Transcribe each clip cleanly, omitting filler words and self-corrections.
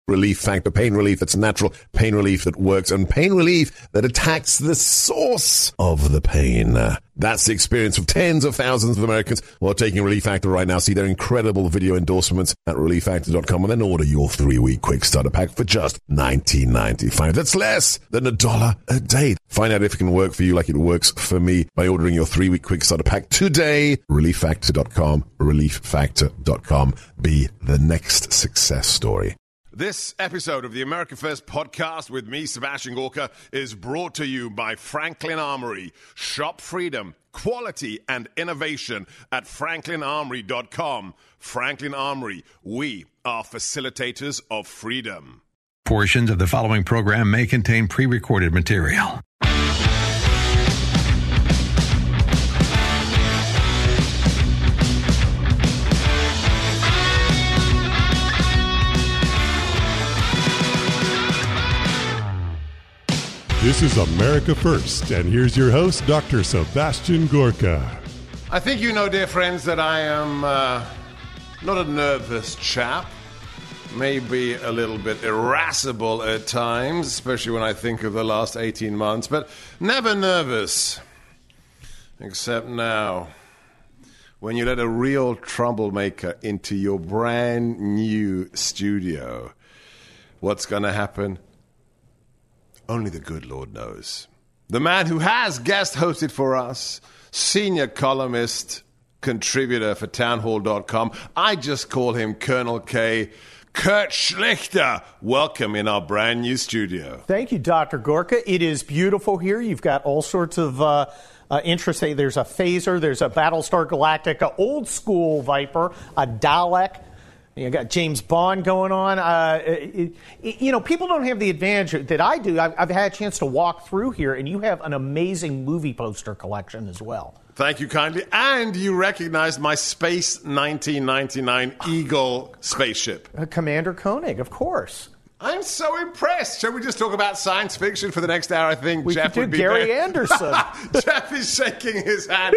Relief Factor. Pain relief that's natural, pain relief that works, and pain relief that attacks the source of the pain. That's the experience of tens of thousands of Americans who are taking Relief Factor right now. See their incredible video endorsements at relieffactor.com and then order your 3-week quick starter pack for just $19.95. That's less than $1 a day. Find out if it can work for you like it works for me by ordering your 3-week quick starter pack today. relieffactor.com, relieffactor.com. Be the next success story. This episode of the America First podcast with me, Sebastian Gorka, is brought to you by Franklin Armory. Shop freedom, quality, and innovation at franklinarmory.com. Franklin Armory, we are facilitators of freedom. Portions of the following program may contain pre-recorded material. This is America First, and here's your host, Dr. Sebastian Gorka. I think you know, dear friends, that I am not a nervous chap. Maybe a little bit irascible at times, especially when I think of the last 18 months, but never nervous. Except now, when you let a real troublemaker into your brand new studio, what's going to happen? Only the good Lord knows. The man who has guest hosted for us, senior columnist, contributor for townhall.com. I just call him Colonel K. Kurt Schlichter. Welcome in our brand new studio. Thank you, Dr. Gorka. It is beautiful here. You've got all sorts of interesting. There's a phaser, there's a Battlestar Galactica, old school Viper, a Dalek. You got James Bond going on. People don't have the advantage that I do. I've had a chance to walk through here, and you have an amazing movie poster collection as well. Thank you kindly. And you recognized my Space 1999 Eagle spaceship. Commander Koenig, of course. I'm so impressed. Shall we just talk about science fiction for the next hour? I think we Jeff could do would be Gary there. Anderson. Jeff is shaking his hand.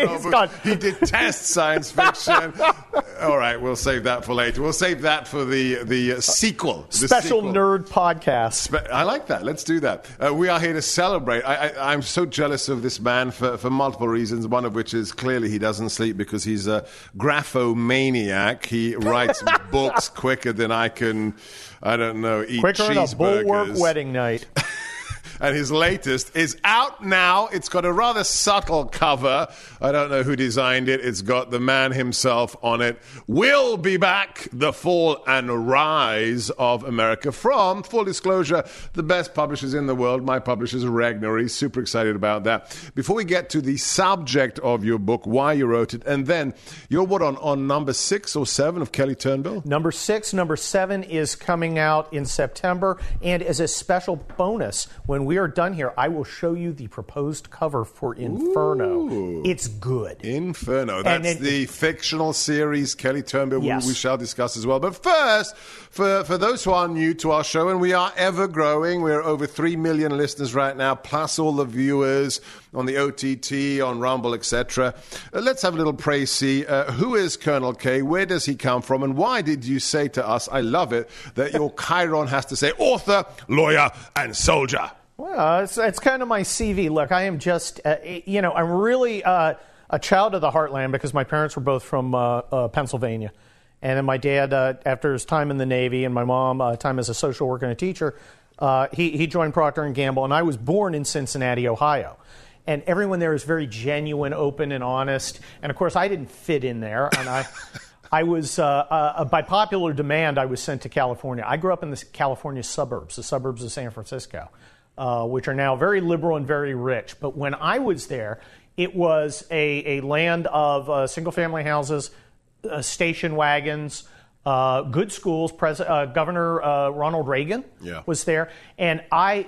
He detests science fiction. All right, we'll save that for later. We'll save that for the sequel. Special nerd podcast. I like that. Let's do that. We are here to celebrate. I'm so jealous of this man for multiple reasons, one of which is clearly he doesn't sleep because he's a graphomaniac. He writes books quicker than I can... I don't know, eat quicker cheeseburgers. Quicker than a Bulwark wedding night. And his latest is out now. It's got a rather subtle cover. I don't know who designed it. It's got the man himself on it. We'll be back. The Fall and Rise of America from, full disclosure, the best publishers in the world. My publishers, Regnery. Super excited about that. Before we get to the subject of your book, why you wrote it, and then you're what, on number 6 or 7 of Kelly Turnbull? Number 6, number 7 is coming out in September. And as a special bonus, when we are done here, I will show you the proposed cover for Inferno. Ooh. It's good. Inferno. That's the fictional series Kelly Turnbull yes. we shall discuss as well. But first, for those who are new to our show, and we are ever growing, we're over 3 million listeners right now, plus all the viewers on the OTT, on Rumble, etc. Let's have a little précis. Who is Colonel K? Where does he come from? And why did you say to us, I love it, that your Chiron has to say author, lawyer, and soldier? Well, it's kind of my CV. Look, I am just, I'm really a child of the heartland because my parents were both from Pennsylvania. And then my dad, after his time in the Navy, and my mom, time as a social worker and a teacher, he joined Procter & Gamble, and I was born in Cincinnati, Ohio. And everyone there is very genuine, open, and honest. And, of course, I didn't fit in there, and I was, by popular demand, I was sent to California. I grew up in the California suburbs, the suburbs of San Francisco. Which are now very liberal and very rich. But when I was there, it was a land of single-family houses, station wagons, good schools. Governor Ronald Reagan was there. And I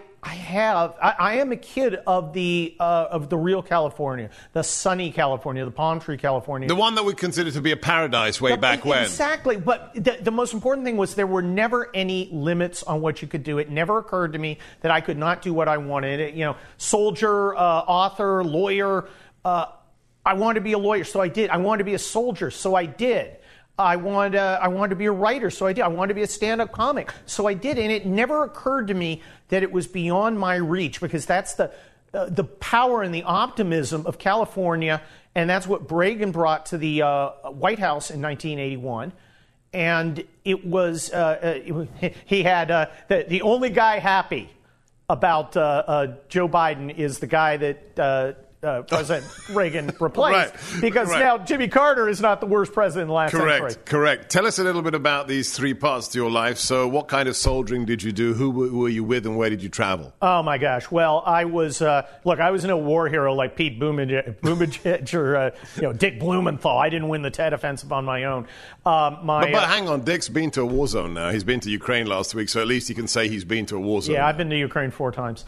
am a kid of the real California, the sunny California, the palm tree California. The one that we considered to be a paradise back when. Exactly. But the most important thing was there were never any limits on what you could do. It never occurred to me that I could not do what I wanted. Soldier, author, lawyer. I wanted to be a lawyer, so I did. I wanted to be a soldier, so I did. I wanted to be a writer, so I did. I wanted to be a stand-up comic, so I did. And it never occurred to me that it was beyond my reach, because that's the power and the optimism of California, and that's what Reagan brought to the White House in 1981. And it was he had the only guy happy about Joe Biden is the guy that President Reagan replaced, because now Jimmy Carter is not the worst president in the last century. Correct. Tell us a little bit about these three parts to your life. So what kind of soldiering did you do? Who were you with, and where did you travel? Oh, my gosh. Well, I was, I was no war hero like Pete Buttigieg or Dick Blumenthal. I didn't win the Tet Offensive on my own. But hang on, Dick's been to a war zone now. He's been to Ukraine last week, so at least he can say he's been to a war zone. Yeah, I've been to Ukraine 4 times.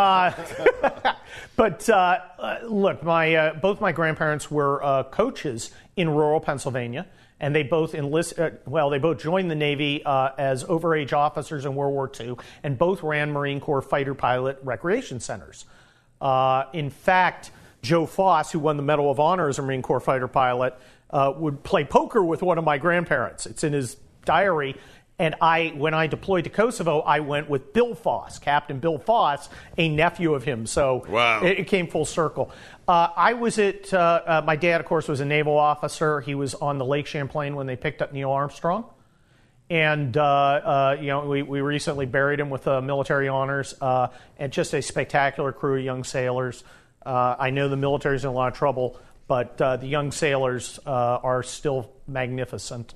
But look, both my grandparents were coaches in rural Pennsylvania, and they both they both joined the Navy as overage officers in World War II, and both ran Marine Corps fighter pilot recreation centers. In fact, Joe Foss, who won the Medal of Honor as a Marine Corps fighter pilot, would play poker with one of my grandparents. It's in his diary. And when I deployed to Kosovo, I went with Bill Foss, Captain Bill Foss, a nephew of him. So it came full circle. I was at, my dad, of course, was a naval officer. He was on the Lake Champlain when they picked up Neil Armstrong. And, we recently buried him with military honors, and just a spectacular crew of young sailors. I know the military's in a lot of trouble, but the young sailors are still magnificent.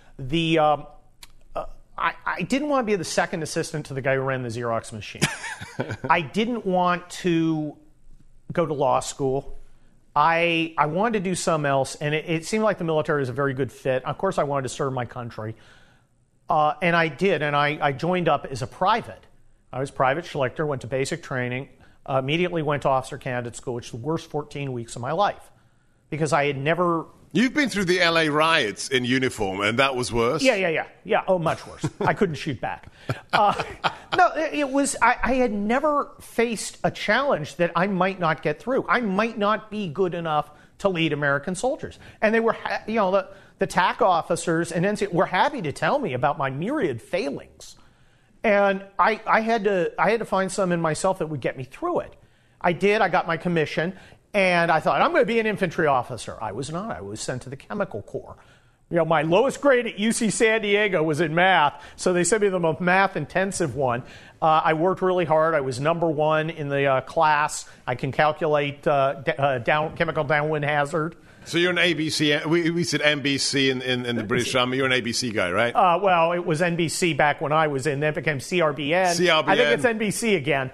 I didn't want to be the second assistant to the guy who ran the Xerox machine. I didn't want to go to law school. I wanted to do something else, and it seemed like the military was a very good fit. Of course, I wanted to serve my country. And I did, and I joined up as a private. I was private schlichter, went to basic training, immediately went to officer candidate school, which is the worst 14 weeks of my life, because I had never... You've been through the LA riots in uniform, and that was worse? Yeah. Oh, much worse. I couldn't shoot back. No, it was, I had never faced a challenge that I might not get through. I might not be good enough to lead American soldiers. And they were, the TAC officers and NCO were happy to tell me about my myriad failings. And I had to find some in myself that would get me through it. I did. I got my commission. And I thought, I'm going to be an infantry officer. I was not. I was sent to the Chemical Corps. My lowest grade at UC San Diego was in math, so they sent me the most math-intensive one. I worked really hard. I was number one in the class. I can calculate chemical downwind hazard. So you're an ABC. We said NBC in the British Army. You're an ABC guy, right? Well, it was NBC back when I was in. Then it became CRBN. I think it's NBC again.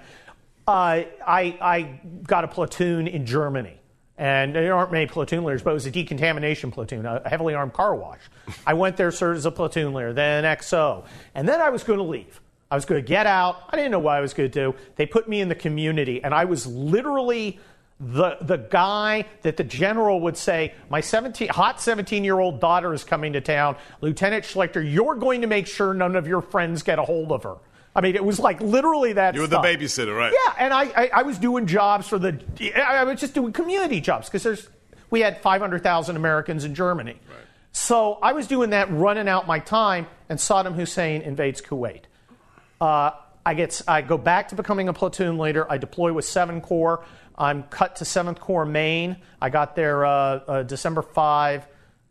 I got a platoon in Germany, and there aren't many platoon leaders, but it was a decontamination platoon, a heavily armed car wash. I went there, served as a platoon leader, then XO, and then I was going to leave. I was going to get out. I didn't know what I was going to do. They put me in the community, and I was literally the guy that the general would say, my hot 17-year-old daughter is coming to town. Lieutenant Schlichter, you're going to make sure none of your friends get a hold of her. I mean, it was like literally that. You were the babysitter, right? Yeah, and I was doing jobs I was just doing community jobs, because we had 500,000 Americans in Germany. Right. So I was doing that, running out my time, and Saddam Hussein invades Kuwait. I go back to becoming a platoon leader. I deploy with 7 Corps. I'm cut to 7th Corps Maine. I got there December 5,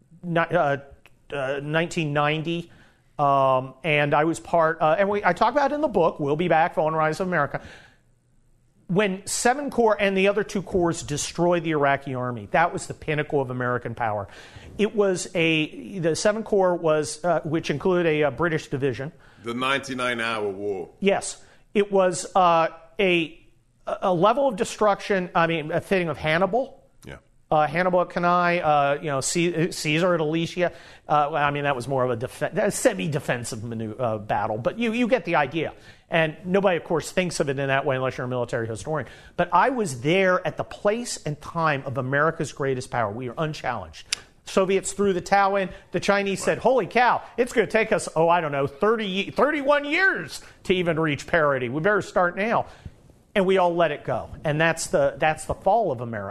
1990. And I was part, I talk about it in the book, We'll Be Back, Fall and Rise of America. When 7 Corps and the other 2 corps destroyed the Iraqi army, that was the pinnacle of American power. It was the 7 Corps was, which included a British division. The 99-hour war. Yes. It was a level of destruction, a fitting of Hannibal. Hannibal at Cannae, Caesar at Alicia. That was more of a semi-defensive battle, but you get the idea. And nobody, of course, thinks of it in that way unless you're a military historian. But I was there at the place and time of America's greatest power. We were unchallenged. Soviets threw the Tao in. The Chinese said, holy cow, it's going to take us, 31 years to even reach parity. We better start now. And we all let it go. And that's the fall of America.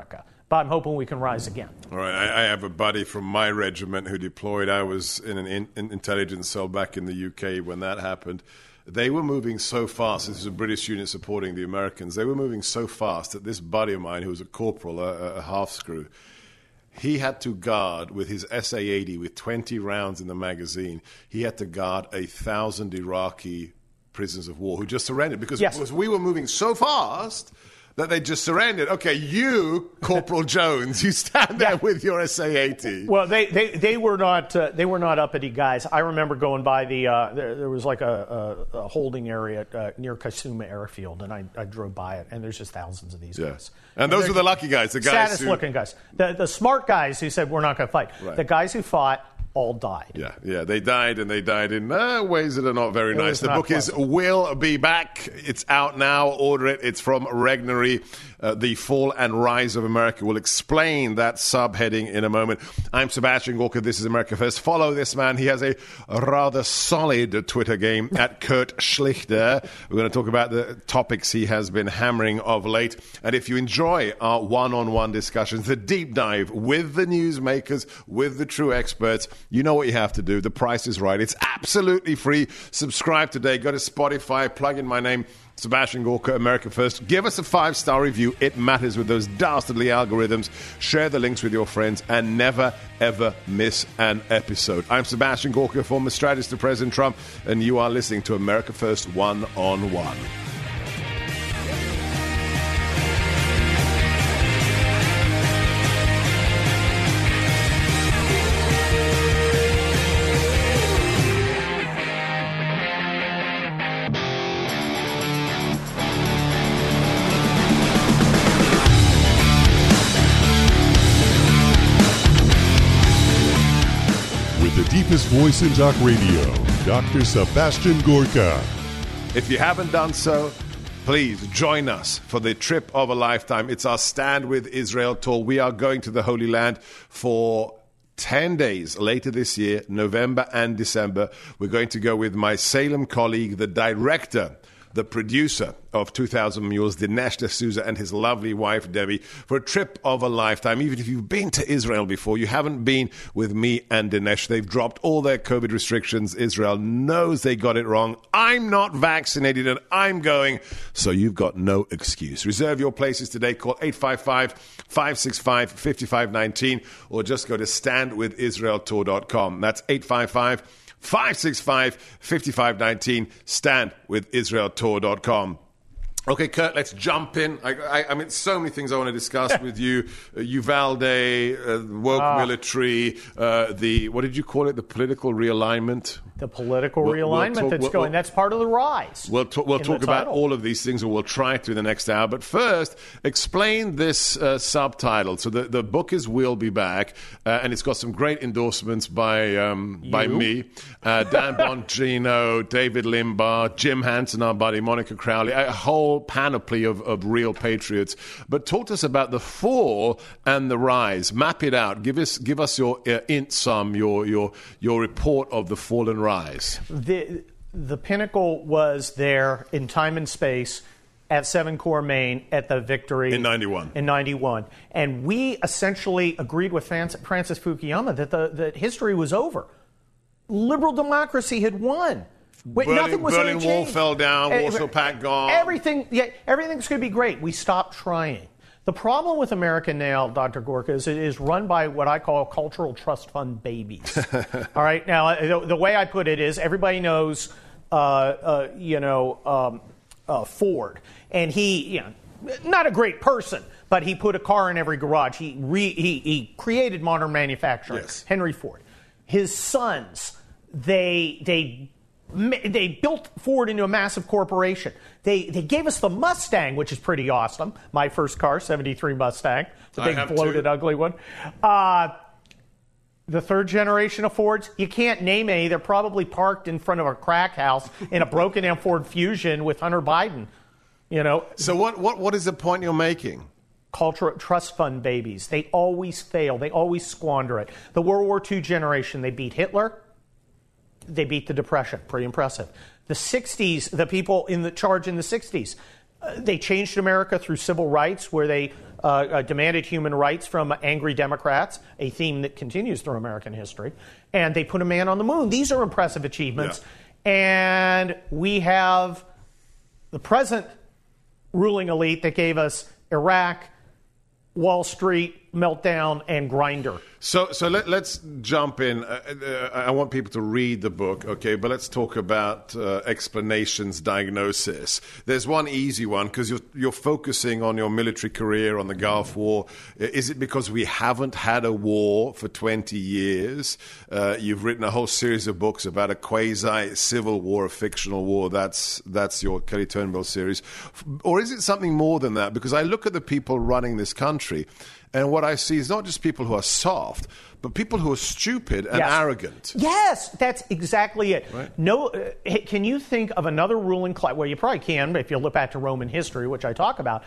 but I'm hoping we can rise again. All right, I have a buddy from my regiment who deployed. I was in an intelligence cell back in the UK when that happened. They were moving so fast. This is a British unit supporting the Americans. They were moving so fast that this buddy of mine, who was a corporal, a half-screw, he had to guard with his SA-80 with 20 rounds in the magazine. He had to guard 1,000 Iraqi prisoners of war who just surrendered because we were moving so fast that they just surrendered. Okay, you, Corporal Jones, you stand there with your SA-80. Well, they were not uppity guys. I remember going by there was like a holding area near Kasuma Airfield, and I drove by it, and there's just thousands of these guys. And those were the lucky guys, the guys saddest-looking guys. The smart guys who said, we're not going to fight. Right. The guys who fought all died. Yeah, they died, and they died in ways that are not very nice. The book is We'll Be Back. It's out now. Order it. It's from Regnery. The Fall and Rise of America. We'll explain that subheading in a moment. I'm Sebastian Gorka. This is America First. Follow this man. He has a rather solid Twitter game at Kurt Schlichter. We're going to talk about the topics he has been hammering of late. And if you enjoy our one-on-one discussions, the deep dive with the newsmakers, with the true experts, you know what you have to do. The price is right. It's absolutely free. Subscribe today. Go to Spotify. Plug in my name. Sebastian Gorka, America First. Give us a 5-star review. It matters with those dastardly algorithms. Share the links with your friends and never, ever miss an episode. I'm Sebastian Gorka, former strategist to President Trump, and you are listening to America First One-on-One. Deepest voice in talk radio, Dr. Sebastian Gorka. If you haven't done so, please join us for the trip of a lifetime. It's our Stand with Israel tour. We are going to the Holy Land for 10 days later this year, November and December. We're going to go with my Salem colleague, the director, the producer of 2,000 Mules, Dinesh D'Souza, and his lovely wife, Debbie, for a trip of a lifetime. Even if you've been to Israel before, you haven't been with me and Dinesh. They've dropped all their COVID restrictions. Israel knows they got it wrong. I'm not vaccinated, and I'm going, so you've got no excuse. Reserve your places today. Call 855-565-5519, or just go to standwithisraeltour.com. That's 855-565-5519, standwithisraeltour.com. Okay, Kurt, let's jump in. I mean, so many things I want to discuss with you. Uvalde, woke military, what did you call it? The political realignment? The political realignment that's going. That's part of the rise. We'll talk about all of these things, or we'll try to in the next hour. But first, explain this subtitle. So the book is We'll Be Back, and it's got some great endorsements by me, Dan Bongino, David Limbaugh, Jim Hansen, our buddy, Monica Crowley, a whole panoply of real patriots. But talk to us about the fall and the rise. Map it out. Give us your your report of the fall and rise. The pinnacle was there in time and space at 7 Corps, Maine, at the victory in 91. And we essentially agreed with Francis Fukuyama that history was over. Liberal democracy had won. Berlin Wall fell down, Warsaw Pact gone. Everything's going to be great. We stopped trying. The problem with America now, Dr. Gorka, is it is run by what I call cultural trust fund babies. All right? Now, the way I put it is everybody knows, Ford. And he, not a great person, but he put a car in every garage. He created modern manufacturing. Yes. Henry Ford. His sons, they built Ford into a massive corporation. They gave us the Mustang, which is pretty awesome. My first car, 73 Mustang, the big bloated, ugly one. The third generation of Fords, you can't name any. They're probably parked in front of a crack house in a broken down Ford Fusion with Hunter Biden. So what is the point you're making? Cultural trust fund babies. They always fail. They always squander it. The World War II generation, they beat Hitler. They beat the Depression. Pretty impressive. The 60s, the people in the charge in the 60s, They changed America through civil rights, where they demanded human rights from angry Democrats, a theme that continues through American history. And they put a man on the moon. These are impressive achievements. Yeah. And we have the present ruling elite that gave us Iraq, Wall Street, Meltdown, and Grindr. So let's jump in. I want people to read the book, okay? But let's talk about explanations, diagnosis. There's one easy one, because you're focusing on your military career, on the Gulf War. Is it because we haven't had a war for 20 years? You've written a whole series of books about a quasi-civil war, a fictional war. That's your Kelly Turnbull series. Or is it something more than that? Because I look at the people running this country, and what I see is not just people who are soft, but people who are stupid and arrogant. Yes, that's exactly it. Right. No, can you think of another ruling class? Well, you probably can, if you look back to Roman history, which I talk about.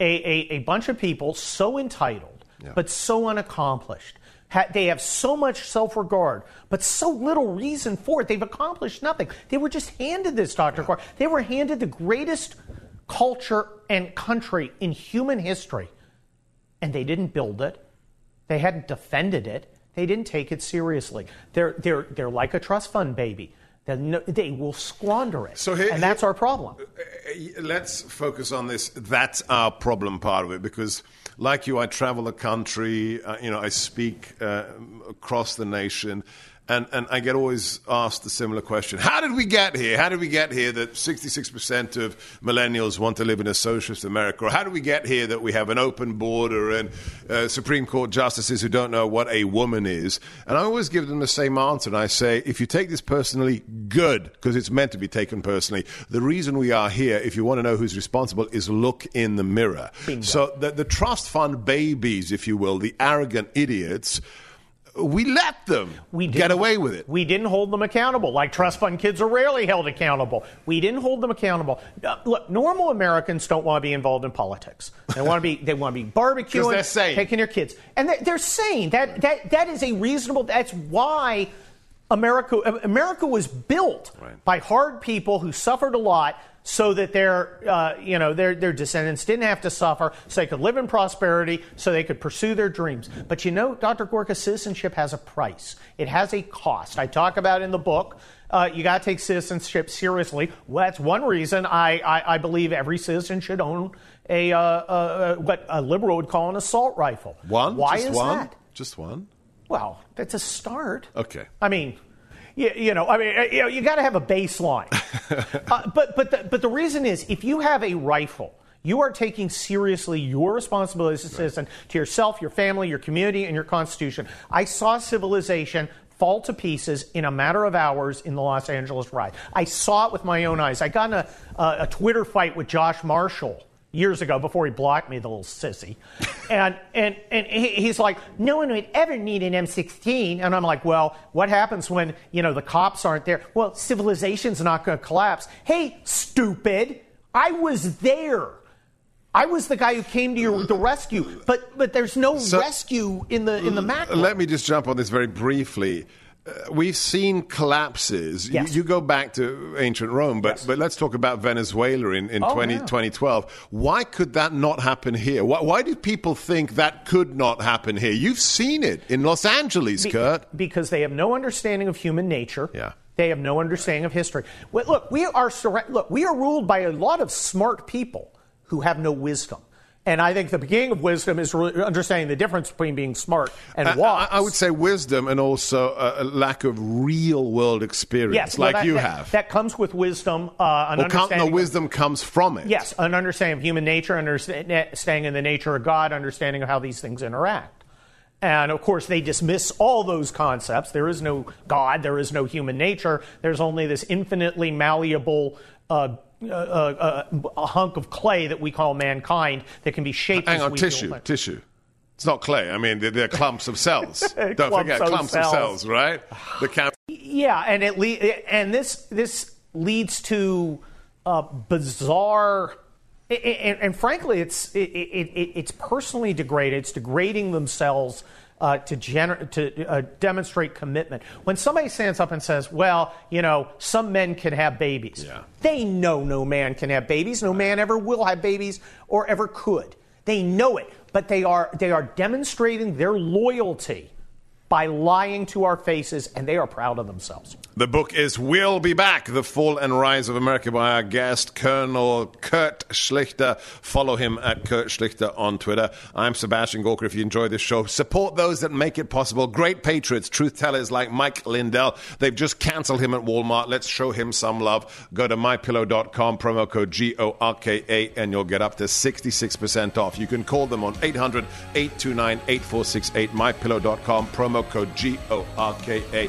A bunch of people so entitled, but so unaccomplished. They have so much self-regard, but so little reason for it. They've accomplished nothing. They were just handed this, Dr. Clark. They were handed the greatest culture and country in human history. And they didn't build it. They hadn't defended it. They didn't take it seriously. They're like a trust fund baby. They will squander it. And that's our problem. Let's focus on this. That's our problem part of it, because like you, I travel the country. I speak across the nation. And I get always asked a similar question. How did we get here? How did we get here that 66% of millennials want to live in a socialist America? Or how did we get here that we have an open border and Supreme Court justices who don't know what a woman is? And I always give them the same answer. And I say, if you take this personally, good, because it's meant to be taken personally. The reason we are here, if you want to know who's responsible, is look in the mirror. Bingo. So the trust fund babies, if you will, the arrogant idiots, we let them get away with it. We didn't hold them accountable. Like trust fund kids are rarely held accountable. We didn't hold them accountable. Look, normal Americans don't want to be involved in politics. They want to be barbecuing, taking their kids, and they're sane. That is a reasonable. That's why America was built by hard people who suffered a lot, so that their descendants didn't have to suffer, so they could live in prosperity, so they could pursue their dreams. But Dr. Gorka, citizenship has a price. It has a cost. I talk about it in the book. You got to take citizenship seriously. Well, that's one reason I believe every citizen should own what a liberal would call an assault rifle. One? Why just is one? that? Just one? Well, that's a start. Okay. I mean, you got to have a baseline. But the reason is, if you have a rifle, you are taking seriously your responsibility as a citizen to yourself, your family, your community, and your Constitution. I saw civilization fall to pieces in a matter of hours in the Los Angeles riot. I saw it with my own eyes. I got in a Twitter fight with Josh Marshall years ago, before he blocked me, the little sissy. And he's like, no one would ever need an M16. And I'm like, well, what happens when, the cops aren't there? Well, civilization's not going to collapse. Hey, stupid, I was there. I was the guy who came to the rescue. But there's no rescue in the macro. Let me just jump on this very briefly. We've seen collapses. Yes. You go back to ancient Rome, but let's talk about Venezuela in 2012. Why could that not happen here? Why do people think that could not happen here? You've seen it in Los Angeles, Kurt. Because they have no understanding of human nature. Yeah. They have no understanding of history. Well, look, we are ruled by a lot of smart people who have no wisdom. And I think the beginning of wisdom is really understanding the difference between being smart and wise. I would say wisdom, and also a lack of real-world experience, you have. That comes with wisdom. Wisdom comes from it. Yes, an understanding of human nature, understanding of the nature of God, understanding of how these things interact. And, of course, they dismiss all those concepts. There is no God. There is no human nature. There's only this infinitely malleable a hunk of clay that we call mankind that can be shaped. Hang on, tissue. It's not clay. I mean, they're clumps of cells. Don't forget, clumps of cells, right? And this leads to bizarre, and frankly, it's personally degraded. It's degrading themselves to demonstrate commitment. When somebody stands up and says, well, some men can have babies, they know no man can have babies. No man ever will have babies or ever could. They know it, but they are demonstrating their loyalty by lying to our faces, and they are proud of themselves. The book is We'll Be Back, The Fall and Rise of America, by our guest, Colonel Kurt Schlichter. Follow him at Kurt Schlichter on Twitter. I'm Sebastian Gorka. If you enjoy this show, support those that make it possible. Great patriots, truth tellers like Mike Lindell. They've just canceled him at Walmart. Let's show him some love. Go to mypillow.com, promo code GORKA, and you'll get up to 66% off. You can call them on 800-829-8468, mypillow.com, promo code GORKA.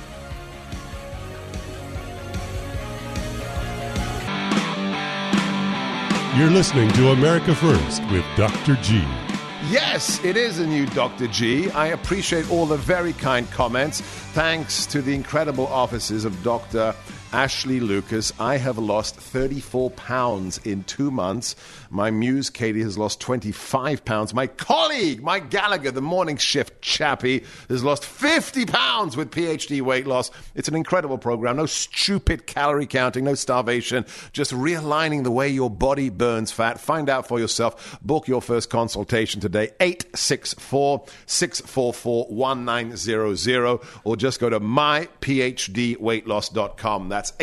You're listening to America First with Dr. G. Yes, it is a new Dr. G. I appreciate all the very kind comments. Thanks to the incredible offices of Dr. Ashley Lucas, I have lost 34 pounds in 2 months. My muse, Katie, has lost 25 pounds. My colleague, Mike Gallagher, the morning shift chappie, has lost 50 pounds with PhD weight loss. It's an incredible program. No stupid calorie counting, no starvation, just realigning the way your body burns fat. Find out for yourself. Book your first consultation today, 864-644-1900, or just go to myphdweightloss.com. That's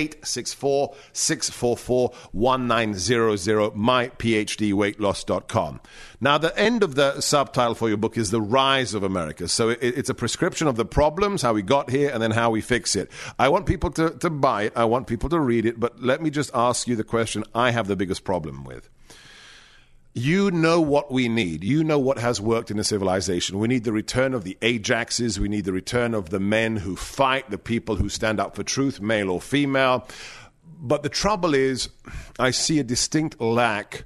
864-644-1900, myphdweightloss.com. Now, the end of the subtitle for your book is The Rise of America. So it's a prescription of the problems, how we got here, and then how we fix it. I want people to buy it. I want people to read it. But let me just ask you the question I have the biggest problem with. You know what we need. You know what has worked in a civilization. We need the return of the Ajaxes. We need the return of the men who fight, the people who stand up for truth, male or female. But the trouble is, I see a distinct lack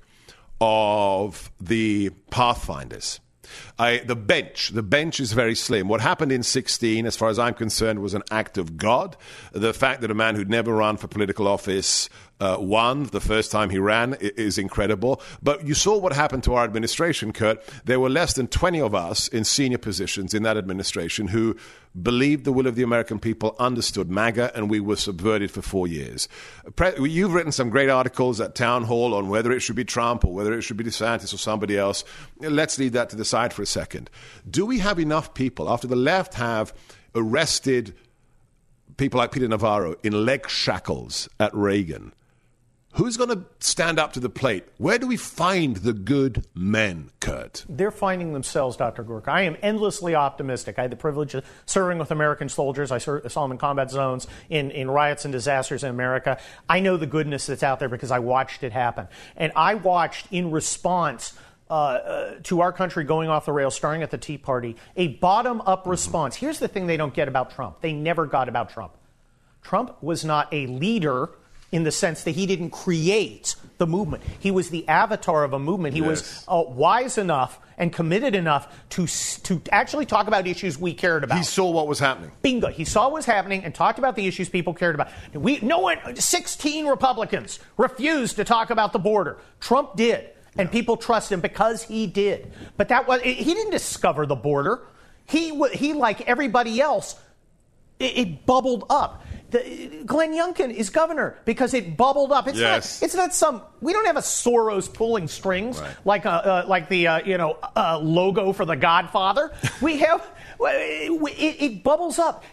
of the pathfinders. The bench is very slim. What happened in 16, as far as I'm concerned, was an act of God. The fact that a man who'd never run for political office won the first time he ran is incredible. But you saw what happened to our administration, Kurt. There were less than 20 of us in senior positions in that administration who believed the will of the American people, understood MAGA, and we were subverted for 4 years. You've written some great articles at Town Hall on whether it should be Trump or whether it should be DeSantis or somebody else. Let's leave that to the side for a second. Do we have enough people, after the left have arrested people like Peter Navarro in leg shackles at Reagan, who's going to stand up to the plate? Where do we find the good men, Kurt? They're finding themselves, Dr. Gorka. I am endlessly optimistic. I had the privilege of serving with American soldiers. I saw them in combat zones, in riots and disasters in America. I know the goodness that's out there because I watched it happen. And I watched, in response to our country going off the rails, starting at the Tea Party, a bottom-up response. Here's the thing they don't get about Trump. They never got about Trump. Trump was not a leader in the sense that he didn't create the movement. He was the avatar of a movement. He was wise enough and committed enough to actually talk about issues we cared about. He saw what was happening. Bingo. He saw what was happening and talked about the issues people cared about. 16 Republicans refused to talk about the border. Trump did, and people trust him because he did. But he didn't discover the border. He like everybody else, it bubbled up. Glenn Youngkin is governor because it bubbled up. It's not some. We don't have a Soros pulling strings like the logo for The Godfather. We have it bubbles up.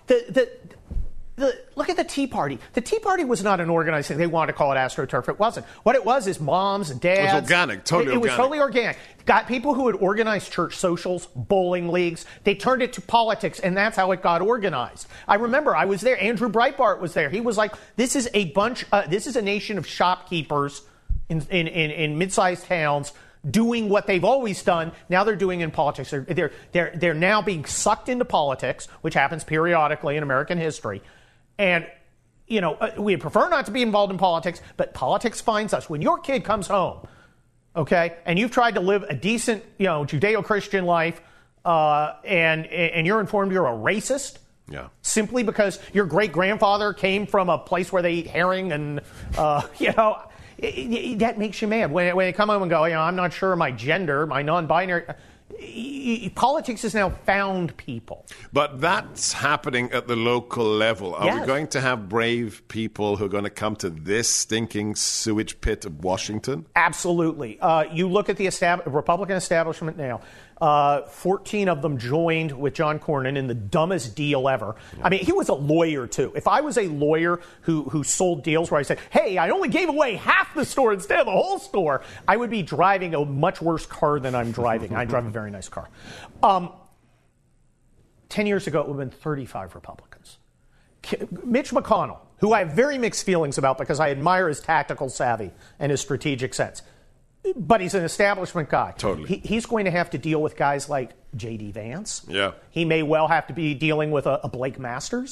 Look at the Tea Party. The Tea Party was not an organized thing. They wanted to call it AstroTurf. It wasn't. What it was is moms and dads. It was organic. Totally organic. It was totally organic. Got people who had organized church socials, bowling leagues. They turned it to politics, and that's how it got organized. I remember I was there. Andrew Breitbart was there. He was like, "This is a bunch. This is a nation of shopkeepers in mid-sized towns." Doing what they've always done, now they're doing in politics. They're now being sucked into politics, which happens periodically in American history. And, we prefer not to be involved in politics, but politics finds us. When your kid comes home, okay, and you've tried to live a decent, Judeo-Christian life, and you're informed you're a racist, simply because your great-grandfather came from a place where they eat herring and, that makes you mad. When they come home and go, I'm not sure my gender, my non-binary, Politics has now found people. But that's happening at the local level. Are we going to have brave people who are going to come to this stinking sewage pit of Washington? Absolutely. You look at the Republican establishment now. 14 of them joined with John Cornyn in the dumbest deal ever. I mean, he was a lawyer, too. If I was a lawyer who sold deals where I said, hey, I only gave away half the store instead of the whole store, I would be driving a much worse car than I'm driving. I drive a very nice car. 10 years ago, it would have been 35 Republicans. Mitch McConnell, who I have very mixed feelings about because I admire his tactical savvy and his strategic sense. But he's an establishment guy. Totally. He's going to have to deal with guys like J.D. Vance. Yeah. He may well have to be dealing with a Blake Masters.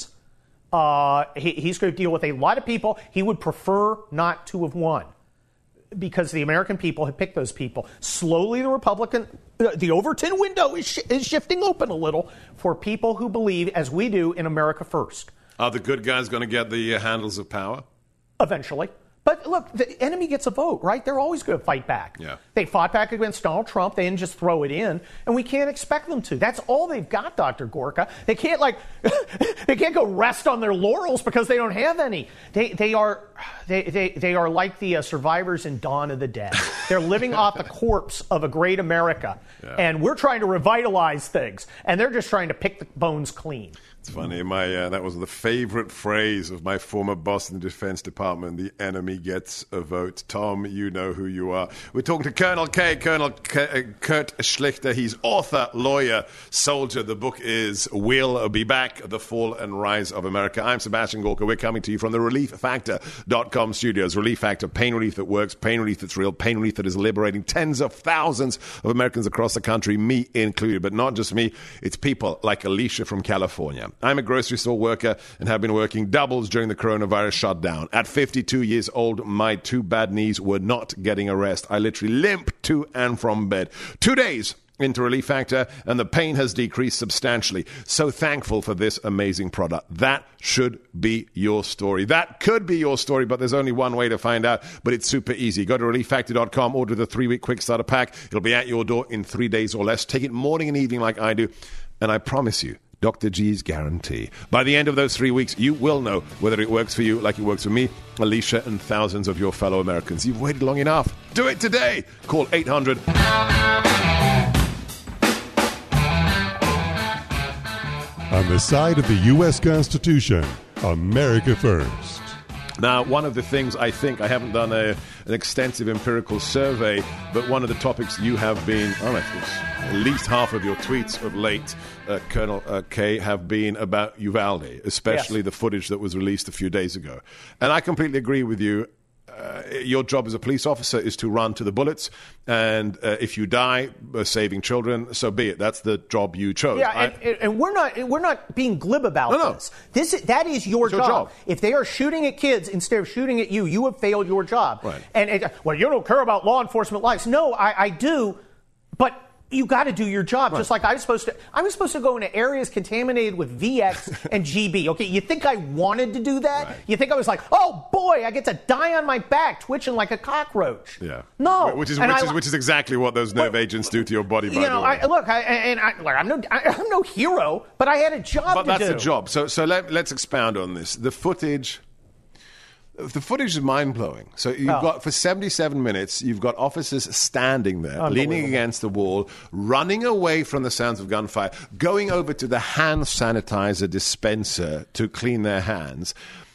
He's going to deal with a lot of people he would prefer not to have won because the American people have picked those people. Slowly, the Overton window is shifting open a little for people who believe, as we do, in America first. Are the good guys going to get the handles of power? Eventually. But look, the enemy gets a vote, right? They're always going to fight back. Yeah. They fought back against Donald Trump. They didn't just throw it in, and we can't expect them to. That's all they've got, Dr. Gorka. They can't they can't go rest on their laurels because they don't have any. They are like the survivors in Dawn of the Dead. They're living off the corpse of a great America, and we're trying to revitalize things, and they're just trying to pick the bones clean. It's funny. that was the favorite phrase of my former boss in the Defense Department. The enemy gets a vote. Tom, you know who you are. We're talking to Colonel Kurt Schlichter. He's author, lawyer, soldier. The book is We'll Be Back, The Fall and Rise of America. I'm Sebastian Gorka. We're coming to you from the ReliefFactor.com studios. Relief Factor, pain relief that works, pain relief that's real, pain relief that is liberating tens of thousands of Americans across the country, me included. But not just me. It's people like Alicia from California. I'm a grocery store worker and have been working doubles during the coronavirus shutdown. At 52 years old, my two bad knees were not getting a rest. I literally limped to and from bed. 2 days into Relief Factor, and the pain has decreased substantially. So thankful for this amazing product. That should be your story. That could be your story, but there's only one way to find out, but it's super easy. Go to ReliefFactor.com, order the 3-week quick starter pack. It'll be at your door in 3 days or less. Take it morning and evening like I do, and I promise you, Dr. G's guarantee. By the end of those 3 weeks, you will know whether it works for you like it works for me, Alicia, and thousands of your fellow Americans. You've waited long enough. Do it today. Call 800. On the side of the U.S. Constitution, America first. Now, one of the things I haven't done an extensive empirical survey, but one of the topics you have been, at least half of your tweets of late, Colonel K, have been about Uvalde, especially the footage that was released a few days ago. And I completely agree with you. Your job as a police officer is to run to the bullets, and if you die saving children, so be it. That's the job you chose. Yeah, and we're not being glib about this. That is your job. If they are shooting at kids instead of shooting at you, you have failed your job. Right. And well, you don't care about law enforcement lives. No, I do, but you got to do your job, just like I was supposed to. I was supposed to go into areas contaminated with VX and GB. Okay, you think I wanted to do that? Right. You think I was like, oh boy, I get to die on my back, twitching like a cockroach? Yeah. No. Which is exactly what those nerve agents do to your body. By the way. I'm no hero, but I had a job to do. But that's a job. So let's expound on this. The footage is mind-blowing. So you've got, for 77 minutes, you've got officers standing there, leaning against the wall, running away from the sounds of gunfire, going over to the hand sanitizer dispenser to clean their hands.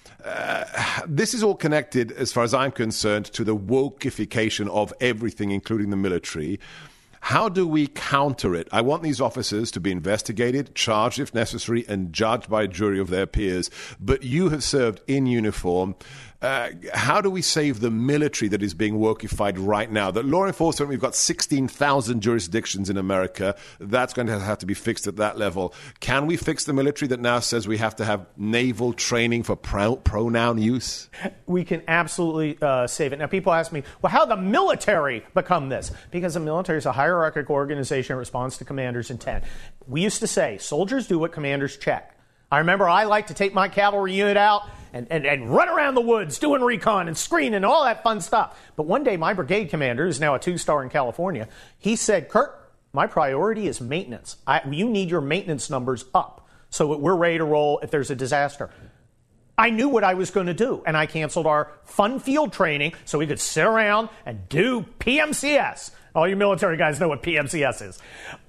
This is all connected, as far as I'm concerned, to the wokeification of everything, including the military. How do we counter it? I want these officers to be investigated, charged if necessary, and judged by a jury of their peers. But you have served in uniform. How do we save the military that is being wokeified right now? The law enforcement, we've got 16,000 jurisdictions in America. That's going to have to be fixed at that level. Can we fix the military that now says we have to have naval training for pronoun use? We can absolutely save it. Now, people ask me, well, how did the military become this? Because the military is a hierarchical organization that responds to commanders' intent. We used to say, soldiers do what commanders check. I remember I liked to take my cavalry unit out and run around the woods doing recon and screening and all that fun stuff. But one day, my brigade commander, who's now a 2-star in California, he said, Kurt, My priority is maintenance. You need your maintenance numbers up so that we're ready to roll if there's a disaster. I knew what I was going to do, and I canceled our fun field training so we could sit around and do PMCS. All you military guys know what PMCS is.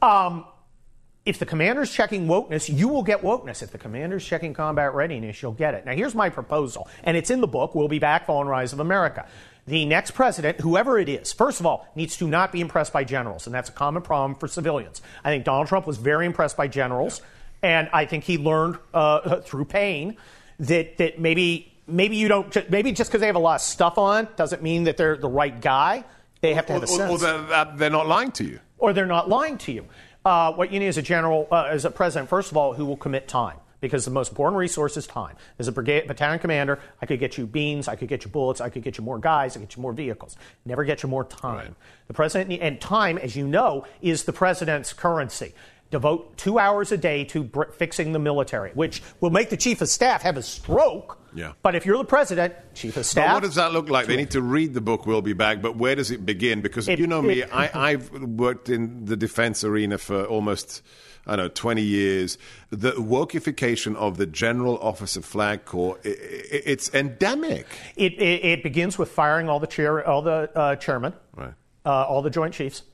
If the commander's checking wokeness, you will get wokeness. If the commander's checking combat readiness, you'll get it. Now, here's my proposal, and it's in the book, We'll Be Back, Fall and Rise of America. The next president, whoever it is, first of all, needs to not be impressed by generals, and that's a common problem for civilians. I think Donald Trump was very impressed by generals, and I think he learned through pain that maybe you don't, maybe just because they have a lot of stuff on doesn't mean that they're the right guy. They have to have a sense. Or they're not lying to you. Or they're not lying to you. What you need is a general, as a president, first of all, who will commit time. Because the most important resource is time. As a battalion commander, I could get you beans, I could get you bullets, I could get you more guys, I could get you more vehicles. Never get you more time. Right. The president, and time, as you know, is the president's currency. Devote 2 hours a day to fixing the military, which will make the chief of staff have a stroke. Yeah. But if you're the president, chief of staff... But what does that look like? They need to read the book, We'll Be Back, but where does it begin? Because you know me, I've worked in the defense arena for almost... 20 years. The wokeification of the General Officer Flag Corps, it's endemic. It begins with firing all the chairmen, right. All the Joint Chiefs.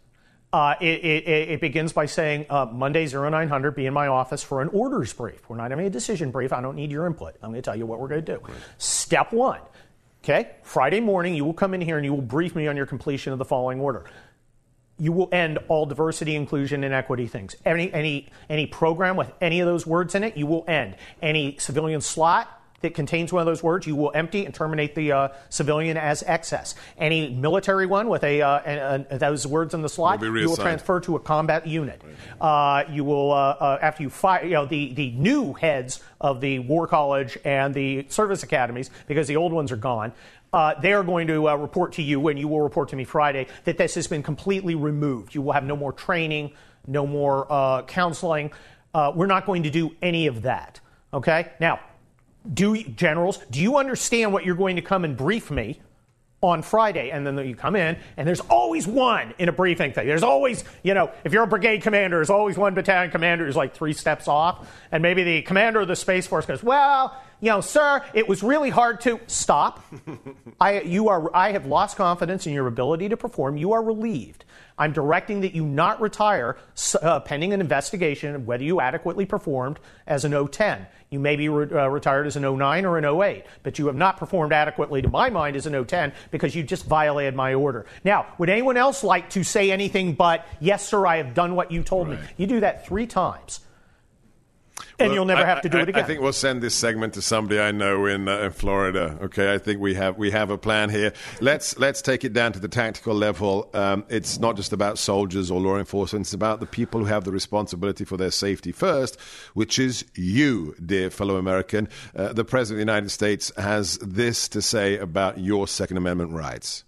It begins by saying, Monday 0900, be in my office for an orders brief. We're not having a decision brief. I don't need your input. I'm going to tell you what we're going to do. Right. Step one, okay? Friday morning, you will come in here and you will brief me on your completion of the following order. You will end all diversity, inclusion, and equity things. Any program with any of those words in it, you will end. Any civilian slot that contains one of those words, you will empty and terminate the civilian as excess. Any military one with those words in the slot, you will transfer to a combat unit. Right. You will, after you fire, the new heads of the War College and the service academies, because the old ones are gone, they are going to report to you, and you will report to me Friday, that this has been completely removed. You will have no more training, no more counseling. We're not going to do any of that. Okay? Now, generals, do you understand what you're going to come and brief me on Friday? And then you come in, and there's always one in a briefing thing. There's always, if you're a brigade commander, there's always one battalion commander who's like 3 steps off. And maybe the commander of the Space Force goes, well, sir, it was really hard to stop. I have lost confidence in your ability to perform. You are relieved. I'm directing that you not retire pending an investigation of whether you adequately performed as an 010. You may be retired as an 09 or an 08, but you have not performed adequately, to my mind, as an 010 because you just violated my order. Now, would anyone else like to say anything but, yes, sir, I have done what you told me? You do that 3 times. And you'll never have to do it again. I think we'll send this segment to somebody I know in Florida. Okay, I think we have a plan here. Let's take it down to the tactical level. It's not just about soldiers or law enforcement. It's about the people who have the responsibility for their safety first, which is you, dear fellow American. The President of the United States has this to say about your Second Amendment rights.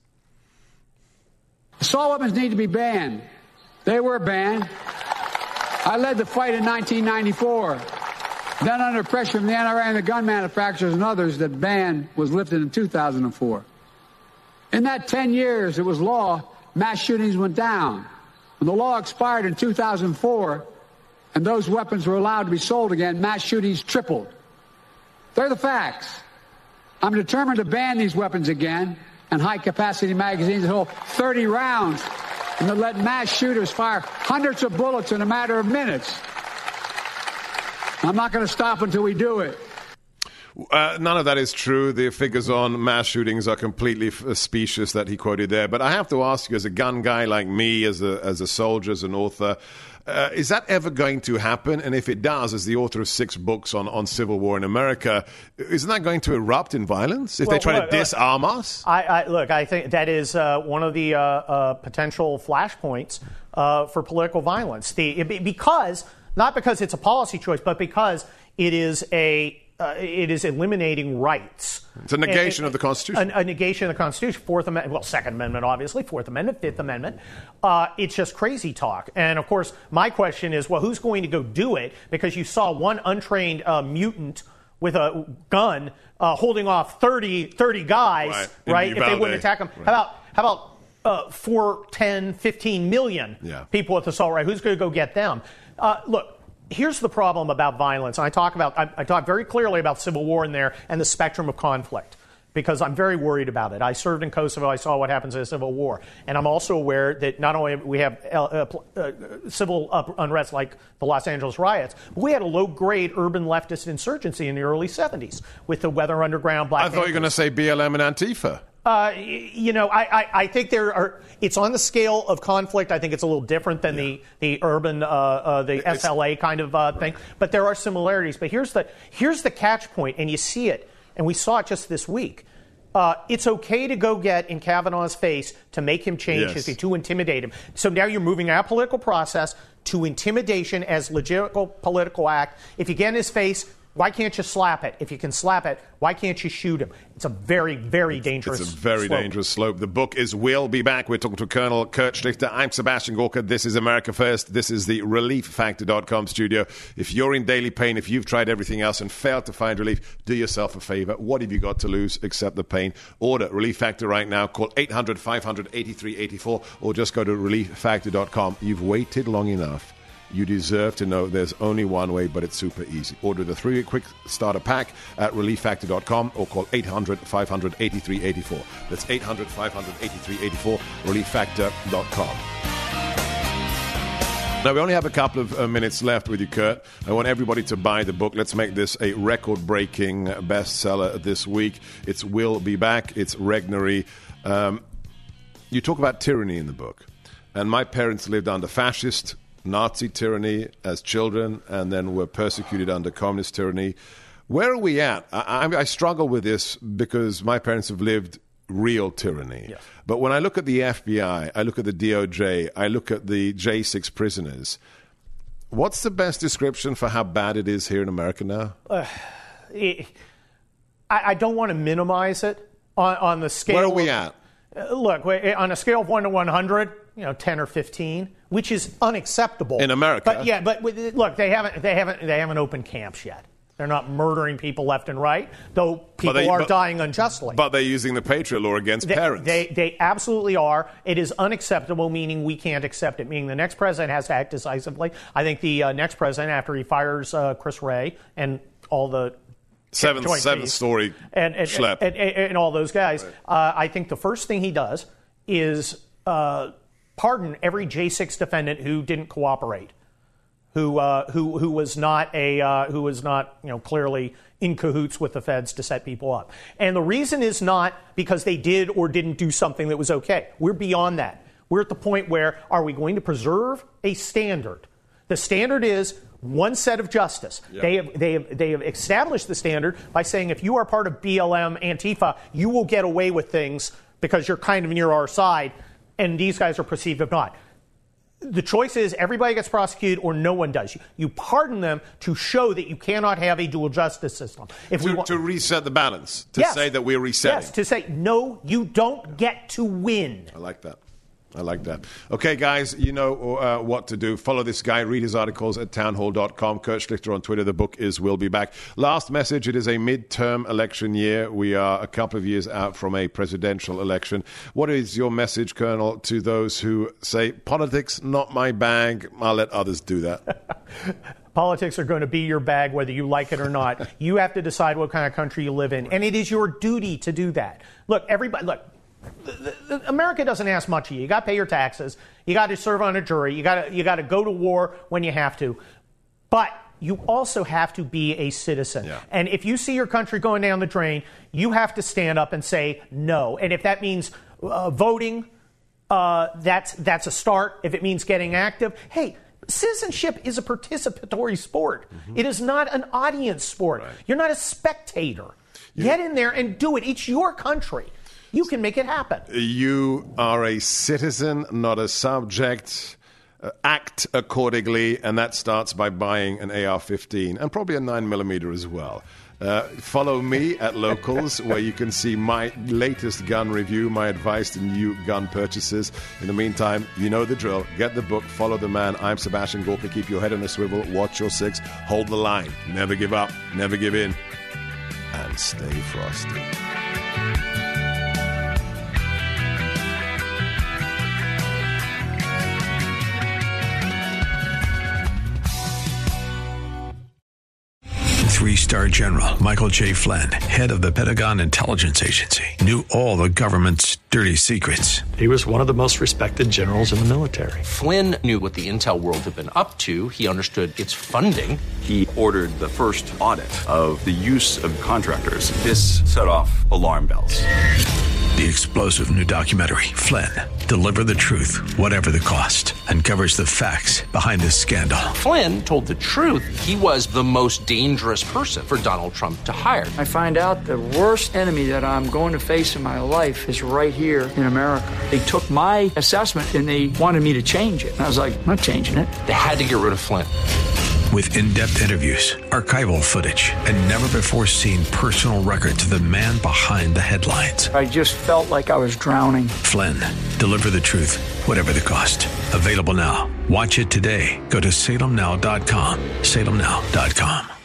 Assault weapons need to be banned. They were banned. I led the fight in 1994. Then under pressure from the NRA and the gun manufacturers and others, that ban was lifted in 2004. In that 10 years it was law, mass shootings went down. When the law expired in 2004 and those weapons were allowed to be sold again, mass shootings tripled. They're the facts. I'm determined to ban these weapons again and high-capacity magazines that hold 30 rounds and to let mass shooters fire hundreds of bullets in a matter of minutes. I'm not going to stop until we do it. None of that is true. The figures on mass shootings are completely specious that he quoted there. But I have to ask you, as a gun guy like me, as a soldier, as an author, is that ever going to happen? And if it does, as the author of 6 books on civil war in America, isn't that going to erupt in violence if they try to disarm us? I think that is one of the potential flashpoints for political violence. Not because it's a policy choice, but because it is eliminating rights. It's a negation of the Constitution. A negation of the Constitution. Fourth Amendment, well, Second Amendment, obviously. Fourth Amendment, Fifth Amendment. It's just crazy talk. And, of course, my question is, well, who's going to go do it? Because you saw one untrained mutant with a gun holding off 30 guys, right? If they wouldn't attack them. How about 4, 10, 15 million people with assault rifles. Who's going to go get them? Look, here's the problem about violence. And I talk very clearly about civil war in there and the spectrum of conflict, because I'm very worried about it. I served in Kosovo. I saw what happens in a civil war. And I'm also aware that not only we have civil unrest like the Los Angeles riots, but we had a low-grade urban leftist insurgency in the early 70s with the Weather Underground, Black I thought you were going to say BLM and Antifa. I think it's on the scale of conflict. I think it's a little different than the urban, the SLA kind of thing. But there are similarities. But here's the catch point, and you see it, and we saw it just this week. It's okay to go get in Kavanaugh's face to make him change his, to intimidate him. So now you're moving our political process to intimidation as legitimate political act. If you get in his face, why can't you slap it? If you can slap it, why can't you shoot him? It's a very, very dangerous slope. It's a very dangerous slope. The book is We'll Be Back. We're talking to Colonel Kurt Schlichter. I'm Sebastian Gorka. This is America First. This is the ReliefFactor.com studio. If you're in daily pain, if you've tried everything else and failed to find relief, do yourself a favor. What have you got to lose except the pain? Order Relief Factor right now. Call 800-500-8384 or just go to ReliefFactor.com. You've waited long enough. You deserve to know there's only one way, but it's super easy. Order the 3-week quick starter pack at ReliefFactor.com or call 800-500-8384. That's 800-500-8384, ReliefFactor.com. Now, we only have a couple of minutes left with you, Kurt. I want everybody to buy the book. Let's make this a record-breaking bestseller this week. It's We'll Be Back. It's Regnery. You talk about tyranny in the book. And my parents lived under fascist Nazi tyranny as children and then were persecuted under communist tyranny. Where are we at? I struggle with this because my parents have lived real tyranny. Yes. But when I look at the FBI, I look at the DOJ, I look at the J6 prisoners, what's the best description for how bad it is here in America now? I don't want to minimize it on the scale. Where are we at? Look, on a scale of 1 to 100, 10 or 15, which is unacceptable in America. But look, they haven't opened camps yet. They're not murdering people left and right, though people are dying unjustly. But they're using the Patriot Law against parents. They absolutely are. It is unacceptable, meaning we can't accept it, meaning the next president has to act decisively. I think the next president, after he fires Chris Wray and all the seven-story schlep and all those guys, right. I think the first thing he does is pardon every J6 defendant who didn't cooperate, who was not clearly in cahoots with the feds to set people up. And the reason is not because they did or didn't do something that was okay. We're beyond that. We're at the point where, are we going to preserve a standard? The standard is one set of justice. Yep. They have established the standard by saying if you are part of BLM, Antifa, you will get away with things because you're kind of near our side, and these guys are perceived if not. The choice is everybody gets prosecuted or no one does. You pardon them to show that you cannot have a dual justice system. To reset the balance, to say that we're resetting. Yes, to say, no, you don't get to win. I like that. Okay, guys, you know what to do. Follow this guy. Read his articles at townhall.com. Kurt Schlichter on Twitter. The book is We'll Be Back. Last message, it is a midterm election year. We are a couple of years out from a presidential election. What is your message, Colonel, to those who say, politics, not my bag, I'll let others do that? Politics are going to be your bag whether you like it or not. You have to decide what kind of country you live in, and it is your duty to do that. Look, America doesn't ask much of you. You got to pay your taxes. You got to serve on a jury. You got to go to war when you have to. But you also have to be a citizen. Yeah. And if you see your country going down the drain, you have to stand up and say no. And if that means voting, that's a start. If it means getting active, hey, citizenship is a participatory sport. Mm-hmm. It is not an audience sport. Right. You're not a spectator. Get in there and do it. It's your country. You can make it happen. You are a citizen, not a subject. Act accordingly, and that starts by buying an AR-15 and probably a 9mm as well. Follow me at Locals, where you can see my latest gun review, my advice to new gun purchases. In the meantime, you know the drill. Get the book, follow the man. I'm Sebastian Gorka. Keep your head on a swivel, watch your six, hold the line. Never give up, never give in, and stay frosty. 3-star general Michael J. Flynn, head of the Pentagon Intelligence Agency, knew all the government's dirty secrets. He was one of the most respected generals in the military. Flynn knew what the intel world had been up to. He understood its funding. He ordered the first audit of the use of contractors. This set off alarm bells. The explosive new documentary, Flynn, Deliver the Truth, Whatever the Cost, uncovers the facts behind this scandal. Flynn told the truth. He was the most dangerous person for Donald Trump to hire. I find out the worst enemy that I'm going to face in my life is right here in America. They took my assessment and they wanted me to change it. And I was like, I'm not changing it. They had to get rid of Flynn. With in-depth interviews, archival footage, and never-before-seen personal records of the man behind the headlines. I just felt like I was drowning. Flynn, Deliver the Truth, Whatever the Cost. Available now. Watch it today. Go to salemnow.com. salemnow.com.